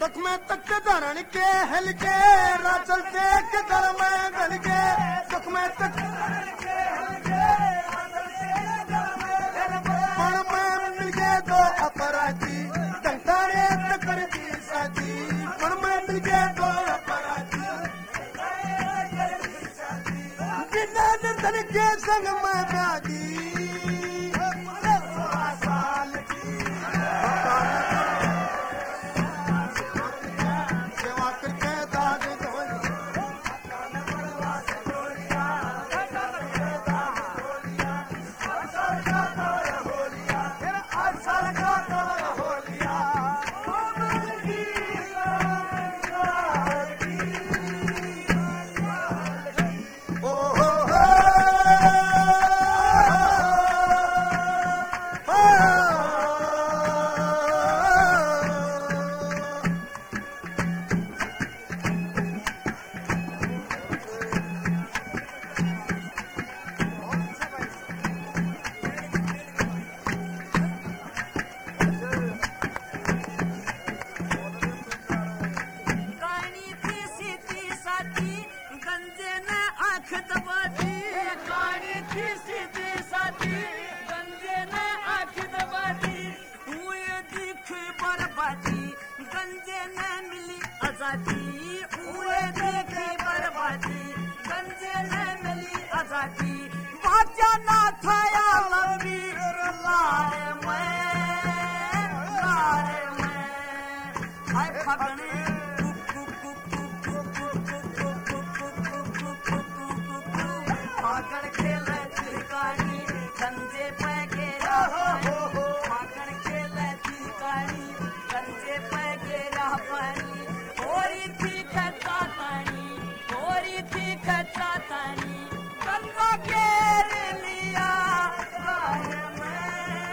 सुख में तक धरण के हल्के राचल से के दर में घल के सुख में तक पण में मिल के दो अपराधी टंटारे तकर दी साथी पण में मिल के दो अपराधी बिना दर्शन के संग में गादी गंजे न मिली आजादी उए देखी बर्बादी गंजे न मिली आजादी बाजा ना थाया लंबी लारे मैं हाय फगने फागण खेले चिरकानी गंजे पे गेरा फागण खेले चिरकानी गंजे पे गेरा पानी होरी थी खता तानी गंगा घेर लिया गाय में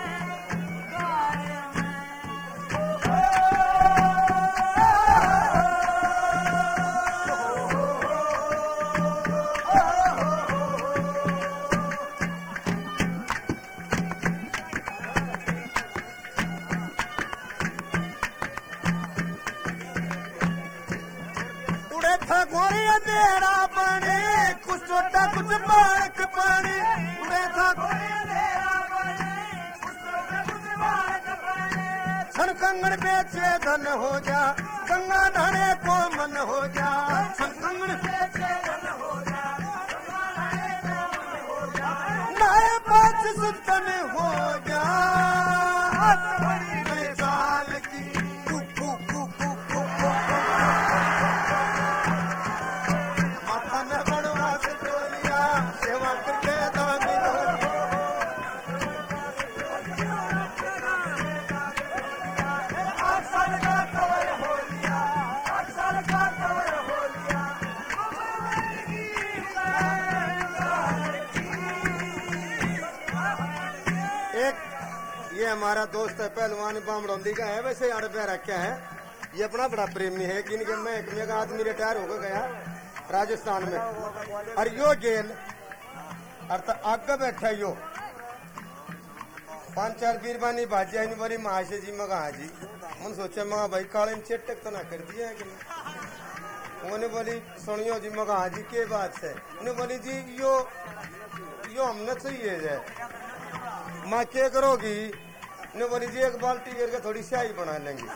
गोरी अंधेरा पानी कुछ छोटा कुछ बालक पानी बैठा छन कंगन बेचे धन हो जा गंगा नहाने को मन हो जा छन कंगन बेचे धन हो जा नए पाँच सुतन हो जा साल की ये हमारा दोस्त है पहलवान बामड़ौंदी का है वैसे यार पे रखा है ये अपना बड़ा प्रेमी है कि मैं एक आदमी रिटायर होकर गया राजस्थान में और यो गेल और आगे बैठा यो 5-4 बीरबानी भाजी आई बोली महाशय जी मगा जी उन सोचा मगा भाई काले चेटक तो ना कर दिया है कि उन्हें बोली सुनियो जी मगा जी के बात है उन्हें बोली जी यो हमने चाहिए है माँ क्या करोगी ने बोली जी एक बाल्टी करके थोड़ी स्याही बना लेंगी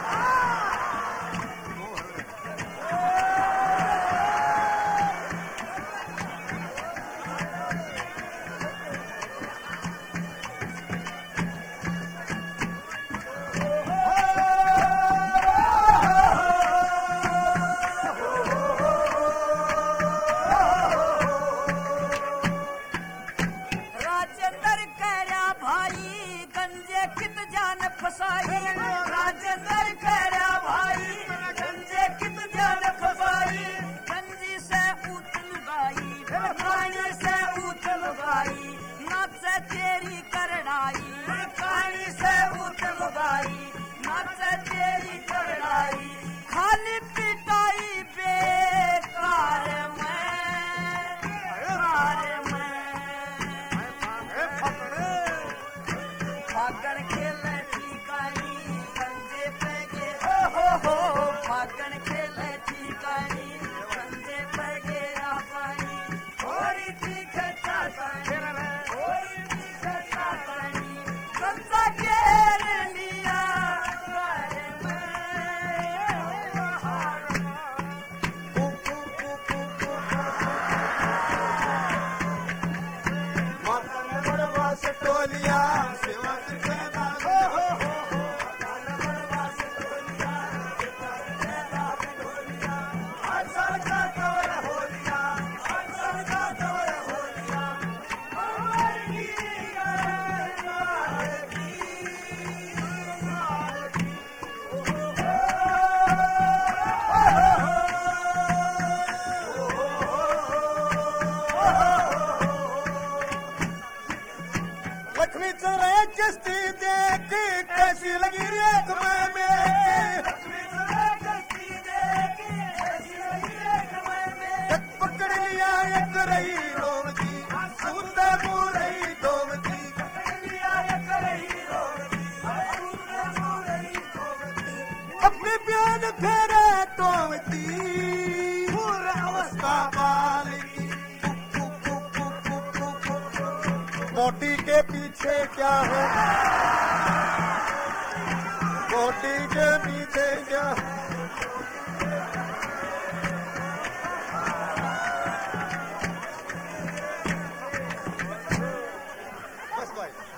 राजेंद्र खैरा भाई गंजे कित जान खपाई गंजी से उतल गाई कहानी से उतल गाई नाच तेरी करड़ाई कहानी से उतल गाई नाच तेरी करड़ाई खाली पिटाई बेकार फागण खेले गंजे पे गे हो फागण खेले ठिकानी बंदे पर गेरा पानी थोड़ी थी खट्टा पानी थोड़ी थी खट्टा पानी सबसा घेर लिया द्वार में माता ने बड़वा से टोलिया सेवा करके लक्ष्मी चले किस्ती देख कैसी लगी रे तुम्हें पकड़ लिया एक रही रोम जी सुंदर रही डोम जी अपने प्यार फेरे टोम जी पूरा अवस्था बाल की मोटी के पीछे क्या है मोटी के पीछे क्या बस भाई